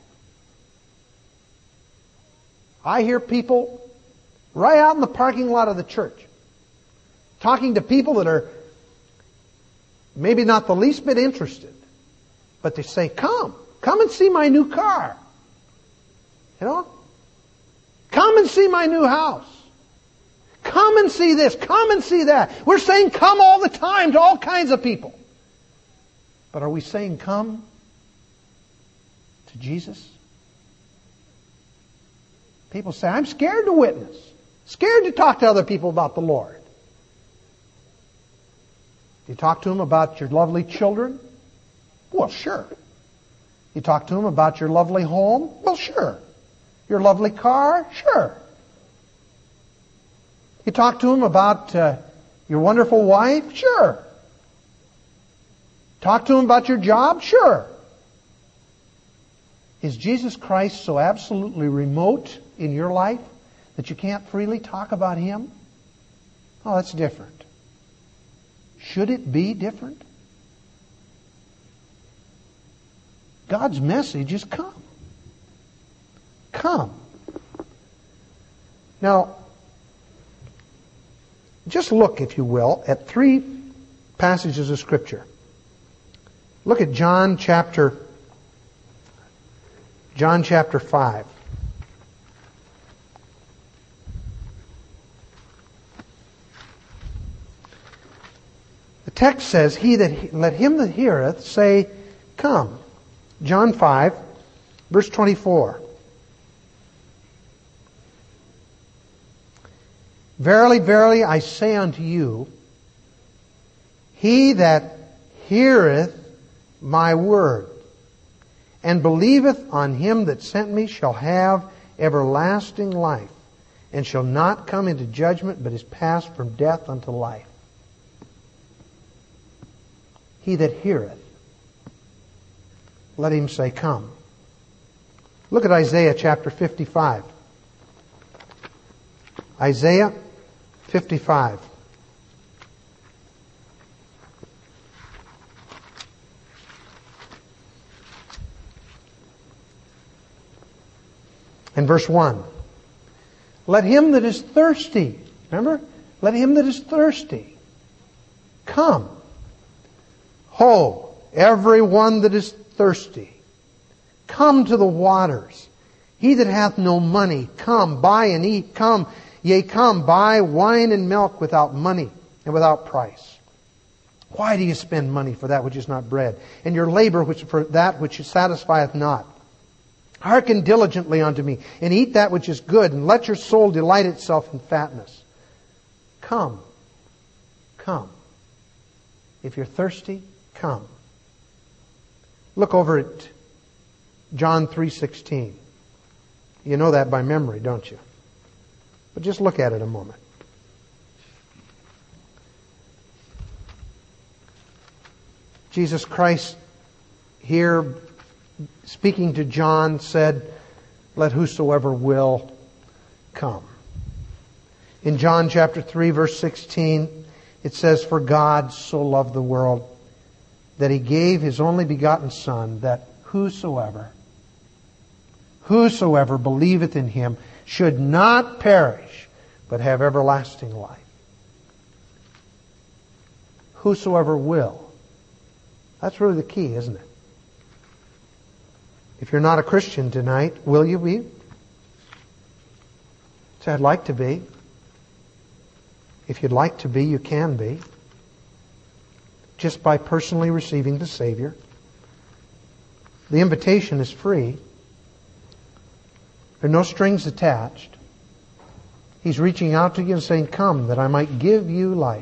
I hear people right out in the parking lot of the church talking to people that are maybe not the least bit interested, but they say, come, come and see my new car. You know? Come and see my new house. Come and see this. Come and see that. We're saying come all the time to all kinds of people. But are we saying come to Jesus? People say, I'm scared to witness. Scared to talk to other people about the Lord. You talk to them about your lovely children? Well, sure. You talk to them about your lovely home? Well, sure. Your lovely car? Sure. You talk to them about uh, your wonderful wife? Sure. Talk to them about your job? Sure. Is Jesus Christ so absolutely remote in your life that you can't freely talk about Him? Oh, that's different. Should it be different? God's message is come. Come. Now, just look, if you will, at three passages of Scripture. Look at John chapter John chapter five. The text says, "He that let him that heareth say, come." John five, verse twenty-four. Verily, verily, I say unto you, he that heareth my word, and believeth on him that sent me, shall have everlasting life, and shall not come into judgment, but is passed from death unto life. He that heareth, let him say, come. Look at Isaiah chapter fifty-five. Isaiah fifty-five. And verse one. Let him that is thirsty, remember? Let him that is thirsty come. Ho, every one that is thirsty, come to the waters. He that hath no money, come, buy and eat. Come, yea, come, buy wine and milk without money and without price. Why do you spend money for that which is not bread, and your labor which for that which satisfieth not? Hearken diligently unto me, and eat that which is good, and let your soul delight itself in fatness. Come, come. If you're thirsty, come. Look over at John three sixteen. You know that by memory, don't you? But just look at it a moment. Jesus Christ here, speaking to John, said, let whosoever will come. In John chapter three, verse sixteen, it says, for God so loved the world that He gave His only begotten Son, that whosoever, whosoever believeth in Him should not perish, but have everlasting life. Whosoever will. That's really the key, isn't it? If you're not a Christian tonight, will you be? Say, I'd like to be. If you'd like to be, you can be. Just by personally receiving the Savior. The invitation is free. There are no strings attached. He's reaching out to you and saying, come, that I might give you life.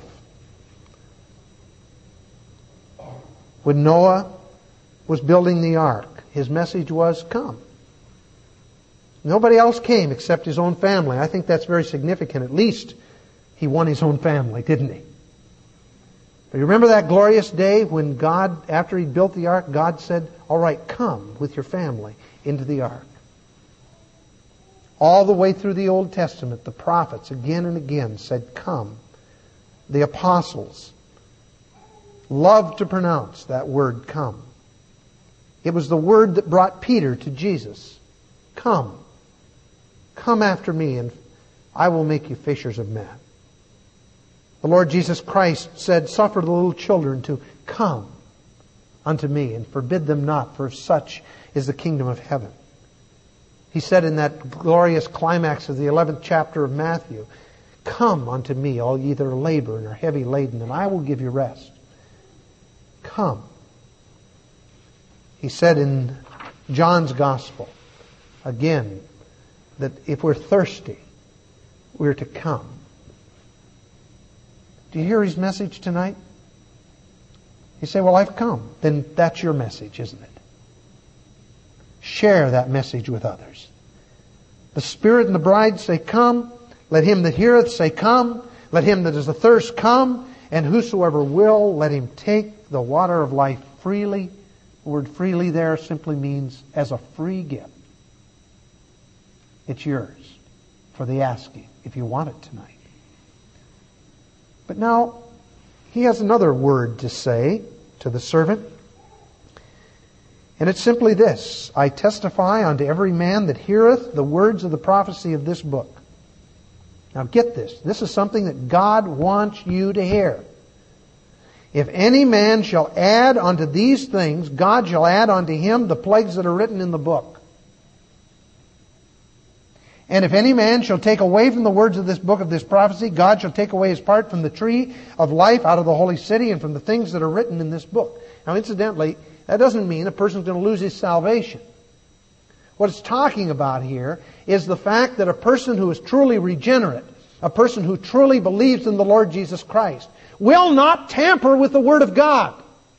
When Noah was building the ark, his message was, come. Nobody else came except his own family. I think that's very significant. At least he won his own family, didn't he? But you remember that glorious day when God, after he built the ark, God said, all right, come with your family into the ark. All the way through the Old Testament, the prophets again and again said, come. The apostles loved to pronounce that word, come. It was the word that brought Peter to Jesus. Come. Come after me and I will make you fishers of men. The Lord Jesus Christ said, suffer the little children to come unto me and forbid them not, for such is the kingdom of heaven. He said in that glorious climax of the eleventh chapter of Matthew, come unto me, all ye that are labor and are heavy laden, and I will give you rest. Come. He said in John's Gospel, again, that if we're thirsty, we're to come. Do you hear his message tonight? You say, well, I've come. Then that's your message, isn't it? Share that message with others. The Spirit and the bride say, come. Let him that heareth say, come. Let him that is athirst come. And whosoever will, let him take the water of life freely. The word freely there simply means as a free gift. It's yours for the asking, if you want it tonight. But now, he has another word to say to the servant. And it's simply this: I testify unto every man that heareth the words of the prophecy of this book. Now get this. This is something that God wants you to hear. If any man shall add unto these things, God shall add unto him the plagues that are written in the book. And if any man shall take away from the words of this book of this prophecy, God shall take away his part from the tree of life out of the holy city and from the things that are written in this book. Now incidentally, that doesn't mean a person's going to lose his salvation. What it's talking about here is the fact that a person who is truly regenerate, a person who truly believes in the Lord Jesus Christ, will not tamper with the Word of God.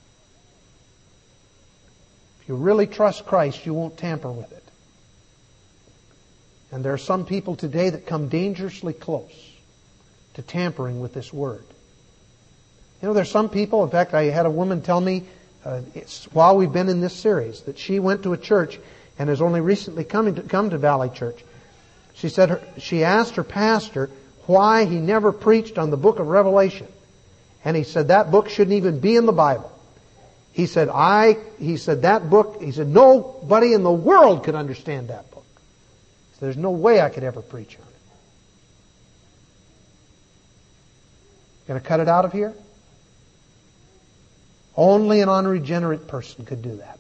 If you really trust Christ, you won't tamper with it. And there are some people today that come dangerously close to tampering with this Word. You know, there's some people, in fact, I had a woman tell me uh, it's, while we've been in this series, that she went to a church and has only recently come to, come to Valley Church. She said her, she asked her pastor why he never preached on the book of Revelation. And he said that book shouldn't even be in the Bible. He said, I, he said that book, he said, nobody in the world could understand that book. So there's no way I could ever preach on it. Going to cut it out of here? Only an unregenerate person could do that.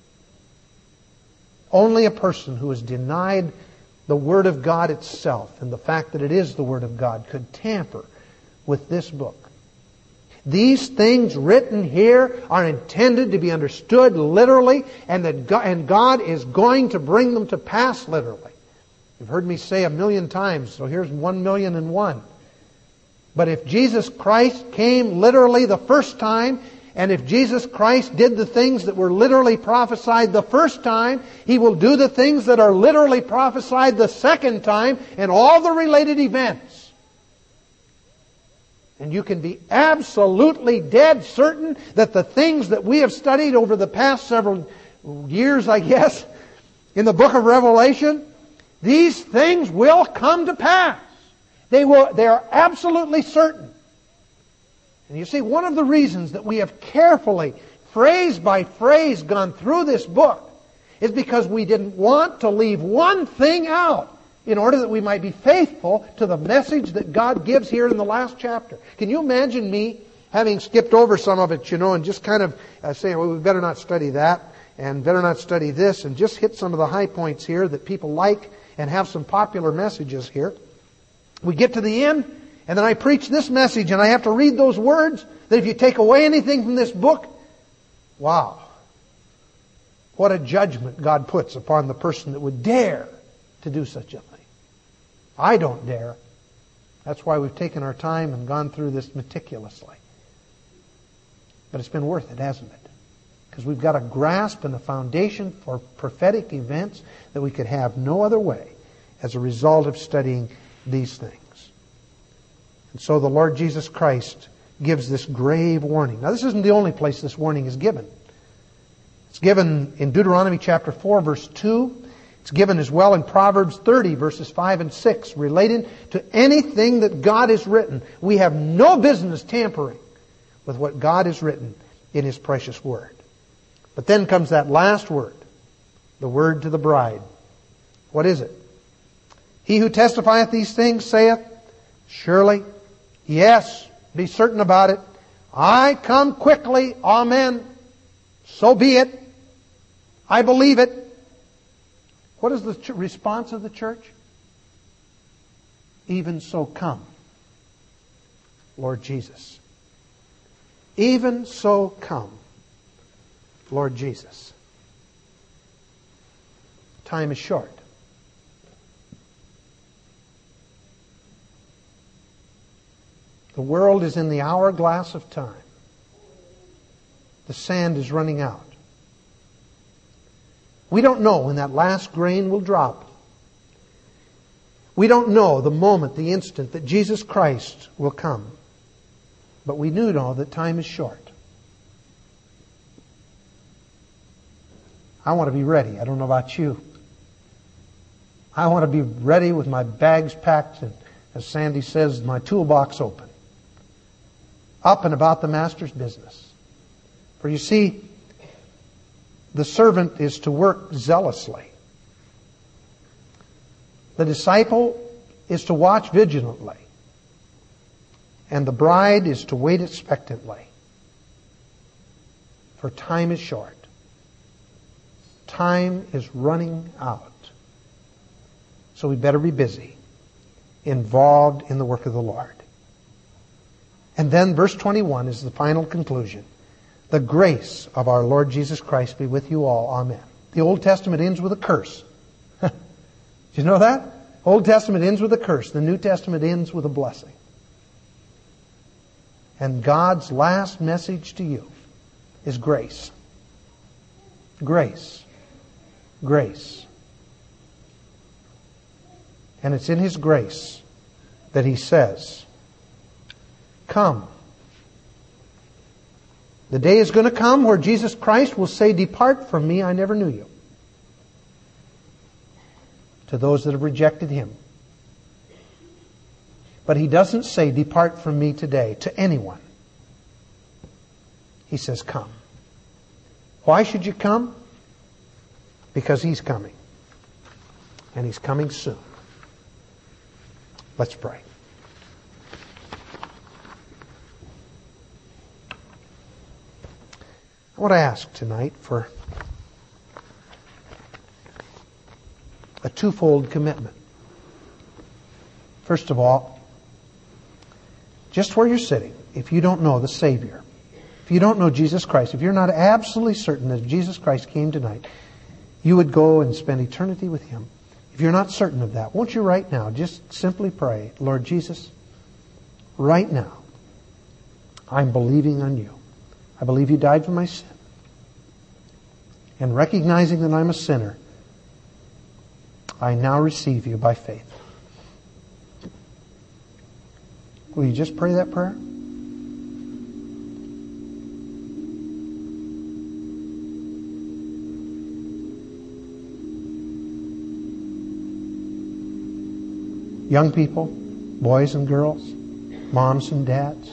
Only a person who has denied the Word of God itself and the fact that it is the Word of God could tamper with this book. These things written here are intended to be understood literally, and that God, and God is going to bring them to pass literally. You've heard me say a million times, so here's one million and one. But if Jesus Christ came literally the first time, and if Jesus Christ did the things that were literally prophesied the first time, He will do the things that are literally prophesied the second time in all the related events. And you can be absolutely dead certain that the things that we have studied over the past several years, I guess, in the book of Revelation, these things will come to pass. They will, they are absolutely certain. And you see, one of the reasons that we have carefully, phrase by phrase, gone through this book is because we didn't want to leave one thing out in order that we might be faithful to the message that God gives here in the last chapter. Can you imagine me having skipped over some of it, you know, and just kind of uh, saying, well, we better not study that and better not study this, and just hit some of the high points here that people like and have some popular messages here? We get to the end, and then I preach this message, and I have to read those words, that if you take away anything from this book, wow. What a judgment God puts upon the person that would dare to do such a thing. I don't dare. That's why we've taken our time and gone through this meticulously. But it's been worth it, hasn't it? Because we've got a grasp and a foundation for prophetic events that we could have no other way as a result of studying these things. And so the Lord Jesus Christ gives this grave warning. Now, this isn't the only place this warning is given. It's given in Deuteronomy chapter four, verse two. It's given as well in Proverbs thirty, verses five and six, relating to anything that God has written. We have no business tampering with what God has written in His precious Word. But then comes that last word, the word to the bride. What is it? He who testifieth these things saith, surely, yes, be certain about it, I come quickly, amen. So be it. I believe it. What is the ch- response of the church? Even so come, Lord Jesus. Even so come, Lord Jesus. Time is short. The world is in the hourglass of time. The sand is running out. We don't know when that last grain will drop. We don't know the moment, the instant that Jesus Christ will come. But we do know that time is short. I want to be ready. I don't know about you. I want to be ready with my bags packed and, as Sandy says, my toolbox open. Up and about the Master's business. For you see, the servant is to work zealously. The disciple is to watch vigilantly. And the bride is to wait expectantly. For time is short. Time is running out. So we better be busy, involved in the work of the Lord. And then verse twenty-one is the final conclusion. The grace of our Lord Jesus Christ be with you all. Amen. The Old Testament ends with a curse. Did you know that? Old Testament ends with a curse. The New Testament ends with a blessing. And God's last message to you is grace. Grace. Grace. And it's in His grace that He says, come. The day is going to come where Jesus Christ will say, depart from me, I never knew you. To those that have rejected Him. But He doesn't say, depart from me today, to anyone. He says, come. Why should you come? Because He's coming. And He's coming soon. Let's pray. I want to ask tonight for a twofold commitment. First of all, just where you're sitting, if you don't know the Savior, if you don't know Jesus Christ, if you're not absolutely certain that Jesus Christ came tonight, you would go and spend eternity with Him. If you're not certain of that, won't you right now just simply pray, Lord Jesus, right now, I'm believing on You. I believe You died for my sin. And recognizing that I'm a sinner, I now receive You by faith. Will you just pray that prayer? Young people, boys and girls, moms and dads,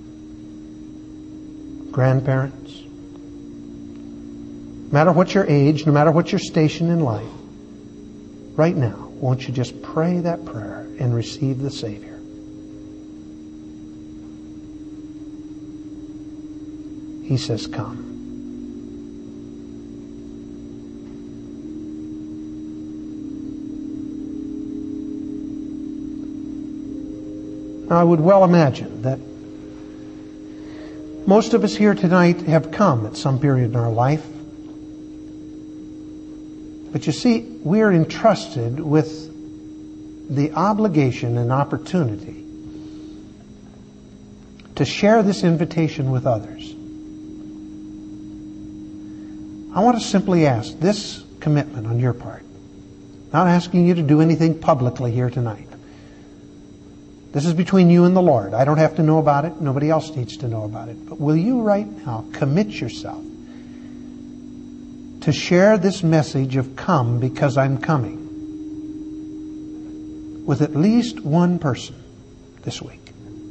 grandparents, no matter what your age, no matter what your station in life, right now, won't you just pray that prayer and receive the Savior? He says, come. I would well imagine that most of us here tonight have come at some period in our life. But you see, we are entrusted with the obligation and opportunity to share this invitation with others. I want to simply ask this commitment on your part. Not asking you to do anything publicly here tonight. This is between you and the Lord. I don't have to know about it. Nobody else needs to know about it. But will you right now commit yourself to share this message of come because I'm coming with at least one person this week?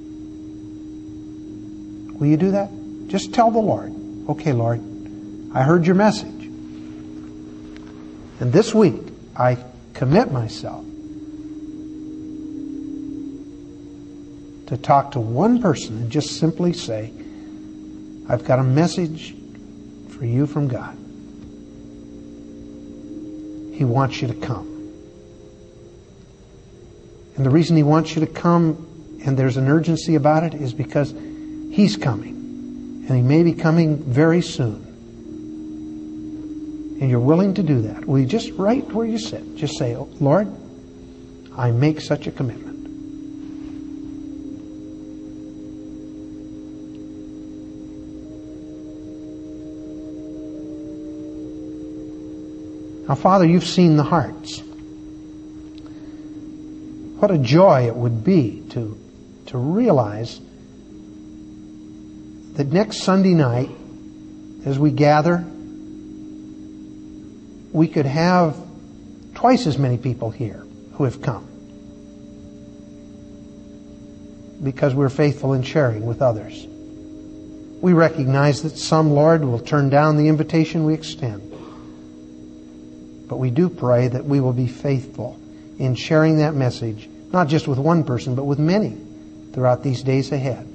Will you do that? Just tell the Lord, okay, Lord, I heard your message. And this week, I commit myself to talk to one person and just simply say, I've got a message for you from God. He wants you to come. And the reason He wants you to come, and there's an urgency about it, is because He's coming. And He may be coming very soon. And you're willing to do that. Will you just, right where you sit, just say, oh, Lord, I make such a commitment. Now, Father, you've seen the hearts. What a joy it would be to, to realize that next Sunday night, as we gather, we could have twice as many people here who have come. Because we're faithful in sharing with others. We recognize that some, Lord, will turn down the invitation we extend. But we do pray that we will be faithful in sharing that message, not just with one person, but with many throughout these days ahead.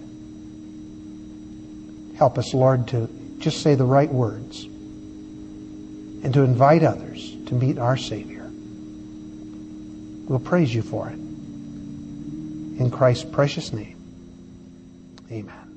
Help us, Lord, to just say the right words and to invite others to meet our Savior. We'll praise you for it. In Christ's precious name, amen.